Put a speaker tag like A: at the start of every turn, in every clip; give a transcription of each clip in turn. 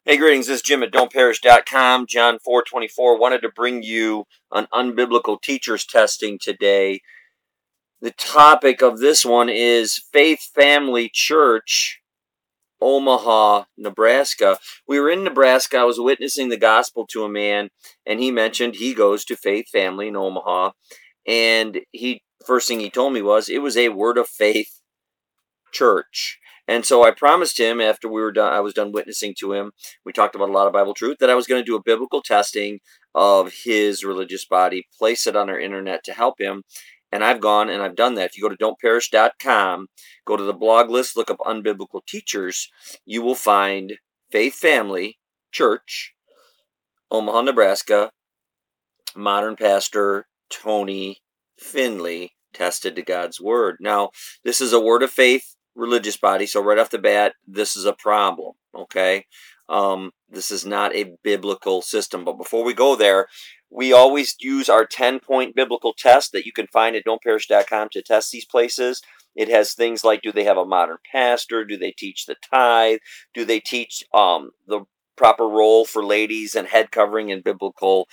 A: Hey, greetings. This is Jim at don'tperish.com. John 4:24. Wanted to bring you an unbiblical teachers testing today. The topic of this one is Faith Family Church, Omaha, Nebraska. We were in Nebraska. I was witnessing the gospel to a man, and he mentioned he goes to Faith Family in Omaha. And first thing he told me was it was a Word of Faith church. And so I promised him after I was done witnessing to him, we talked about a lot of Bible truth, that I was going to do a biblical testing of his religious body, place it on our internet to help him. And I've gone and I've done that. If you go to don'tperish.com, go to the blog list, look up unbiblical teachers, you will find Faith Family Church, Omaha, Nebraska, modern pastor Tony Finley, tested to God's word. Now, this is a Word of Faith religious body, so right off the bat, this is a problem, okay? This is not a biblical system. But before we go there, we always use our 10-point biblical test that you can find at don'tperish.com to test these places. It has things like, do they have a modern pastor? Do they teach the tithe? Do they teach the proper role for ladies and head covering and biblical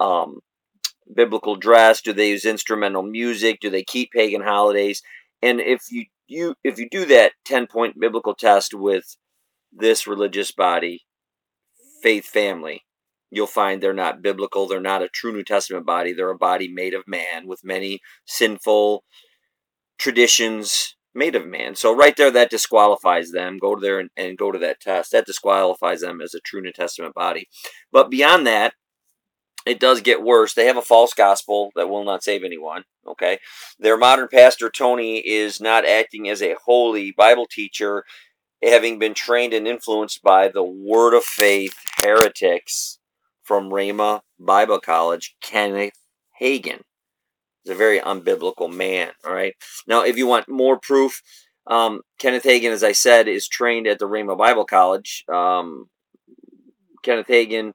A: dress? Do they use instrumental music? Do they keep pagan holidays? And if you do that 10-point biblical test with this religious body, Faith Family, you'll find they're not biblical. They're not a true New Testament body. They're a body made of man with many sinful traditions made of man. So right there, that disqualifies them. Go there and go to that test. That disqualifies them as a true New Testament body. But beyond that, it does get worse. They have a false gospel that will not save anyone, okay? Their modern pastor, Tony, is not acting as a holy Bible teacher, having been trained and influenced by the Word of Faith heretics from Rhema Bible College, Kenneth Hagin. He's a very unbiblical man, all right? Now, if you want more proof, Kenneth Hagin, as I said, is trained at the Rhema Bible College. Kenneth Hagin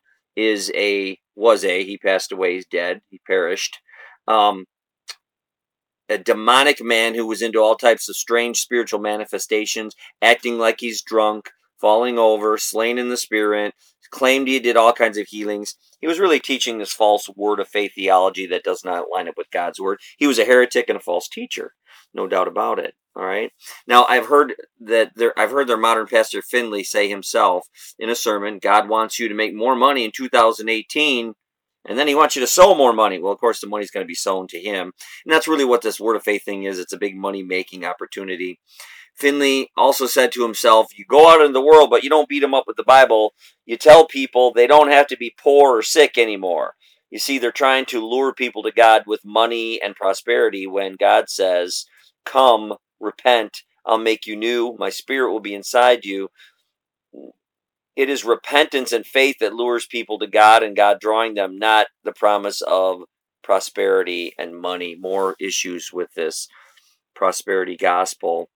A: he passed away, he's dead, he perished. A demonic man who was into all types of strange spiritual manifestations, acting like he's drunk, falling over, slain in the spirit, claimed he did all kinds of healings. He was really teaching this false Word of Faith theology that does not line up with God's Word. He was a heretic and a false teacher, no doubt about it. All right. Now, I've heard their modern pastor Finley say himself in a sermon, God wants you to make more money in 2018, and then he wants you to sow more money. Well, of course, the money's going to be sown to him. And that's really what this Word of Faith thing is. It's a big money-making opportunity. Finley also said to himself, you go out in the world, but you don't beat them up with the Bible. You tell people they don't have to be poor or sick anymore. You see, they're trying to lure people to God with money and prosperity when God says, come, repent, I'll make you new, my spirit will be inside you. It is repentance and faith that lures people to God and God drawing them, not the promise of prosperity and money. More issues with this prosperity gospel.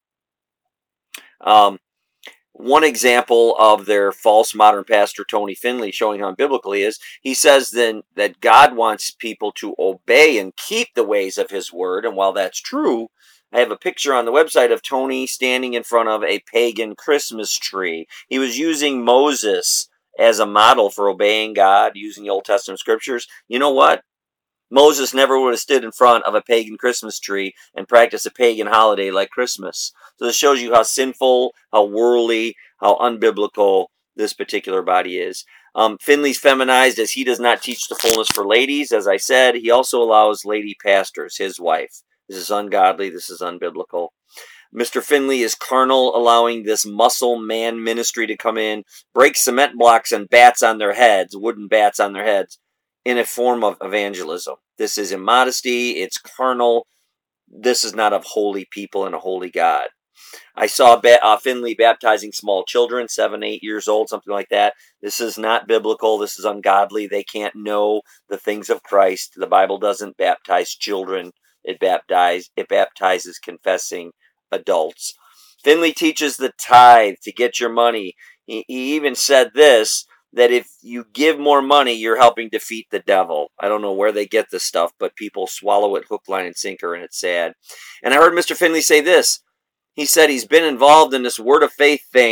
A: One example of their false modern pastor, Tony Finley, showing how unbiblical he is, he says then that God wants people to obey and keep the ways of his word. And while that's true, I have a picture on the website of Tony standing in front of a pagan Christmas tree. He was using Moses as a model for obeying God, using the Old Testament scriptures. You know what? Moses never would have stood in front of a pagan Christmas tree and practiced a pagan holiday like Christmas. So this shows you how sinful, how worldly, how unbiblical this particular body is. Finley's feminized as he does not teach the fullness for ladies. As I said, he also allows lady pastors, his wife. This is ungodly. This is unbiblical. Mr. Finley is carnal, allowing this muscle man ministry to come in, break cement blocks and bats on their heads, wooden bats on their heads, in a form of evangelism. This is immodesty. It's carnal. This is not of holy people and a holy God. I saw Finley baptizing small children, 7, 8 years old, something like that. This is not biblical. This is ungodly. They can't know the things of Christ. The Bible doesn't baptize children. It baptizes confessing adults. Finley teaches the tithe to get your money. He even said this, that if you give more money, you're helping defeat the devil. I don't know where they get this stuff, but people swallow it hook, line, and sinker, and it's sad. And I heard Mr. Finley say this. He said he's been involved in this Word of Faith thing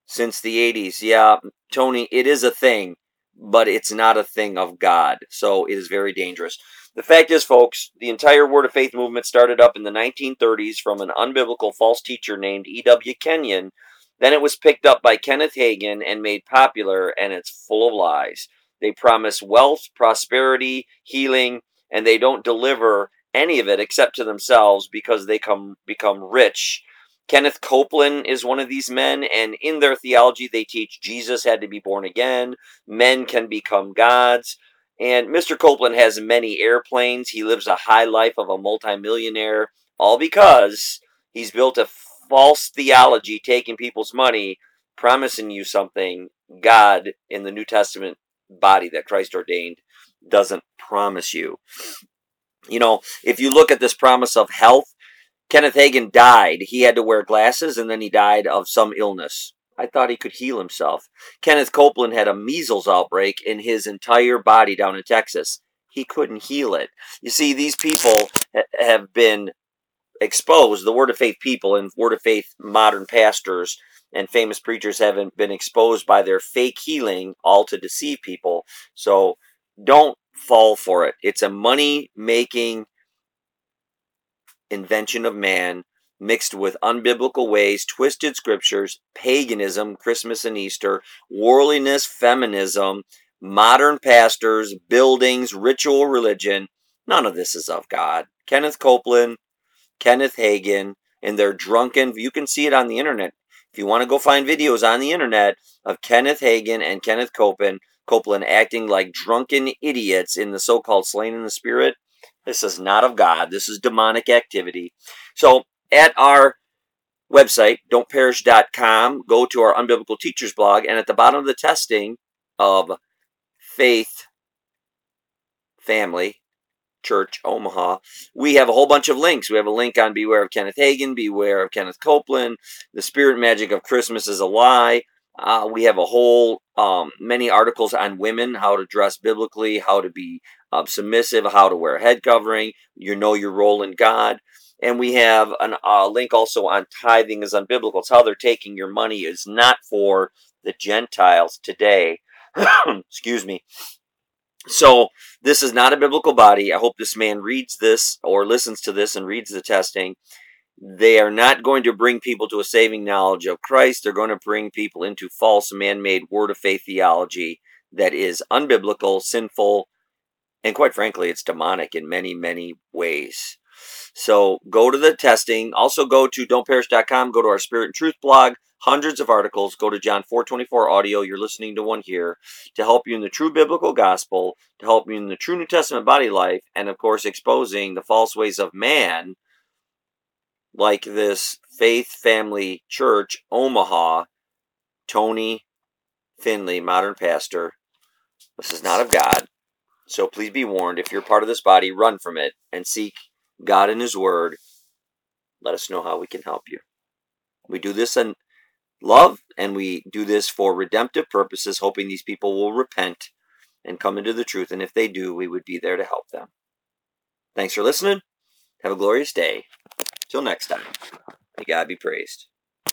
A: Since the 80s. Yeah, Tony, it is a thing, but it's not a thing of God. So it is very dangerous. The fact is, folks, the entire Word of Faith movement started up in the 1930s from an unbiblical false teacher named E.W. Kenyon. Then it was picked up by Kenneth Hagin and made popular, and it's full of lies. They promise wealth, prosperity, healing, and they don't deliver any of it except to themselves because they become rich. Kenneth Copeland is one of these men, and in their theology, they teach Jesus had to be born again, men can become gods. And Mr. Copeland has many airplanes. He lives a high life of a multimillionaire, all because he's built a false theology, taking people's money, promising you something God in the New Testament body that Christ ordained doesn't promise you. You know, if you look at this promise of health, Kenneth Hagin died. He had to wear glasses, and then he died of some illness. I thought he could heal himself. Kenneth Copeland had a measles outbreak in his entire body down in Texas. He couldn't heal it. You see, these people have been exposed. The Word of Faith people and Word of Faith modern pastors and famous preachers have been exposed by their fake healing, all to deceive people. So don't fall for it. It's a money-making invention of man mixed with unbiblical ways, twisted scriptures, paganism, Christmas and Easter, worldliness, feminism, modern pastors, buildings, ritual religion. None of this is of God. Kenneth Copeland, Kenneth Hagin, and their drunken, you can see it on the internet. If you want to go find videos on the internet of Kenneth Hagin and Kenneth Copeland acting like drunken idiots in the so-called Slain in the Spirit, this is not of God. This is demonic activity. So at our website, don'tperish.com, go to our Unbiblical Teachers blog, and at the bottom of the testing of Faith Family Church Omaha, we have a whole bunch of links. We have a link on Beware of Kenneth Hagin, Beware of Kenneth Copeland, The Spirit Magic of Christmas is a Lie. We have a whole many articles on women, how to dress biblically, how to be submissive, how to wear a head covering, know your role in God. And we have a link also on tithing is unbiblical. It's how they're taking your money. It's not for the Gentiles today. Excuse me. So this is not a biblical body. I hope this man reads this or listens to this and reads the testing. They are not going to bring people to a saving knowledge of Christ. They're going to bring people into false man-made word of faith theology that is unbiblical, sinful, and quite frankly, it's demonic in many, many ways. So go to the testing. Also go to don'tperish.com. Go to our Spirit and Truth blog. Hundreds of articles. Go to John 4:24 audio. You're listening to one here to help you in the true biblical gospel, to help you in the true New Testament body life, and of course exposing the false ways of man, like this Faith Family Church Omaha, Tony Finley, modern pastor. This is not of God. So please be warned, if you're part of this body, run from it and seek God in His Word. Let us know how we can help you. We do this in love, and we do this for redemptive purposes, hoping these people will repent and come into the truth. And if they do, we would be there to help them. Thanks for listening. Have a glorious day. Till next time. May God be praised.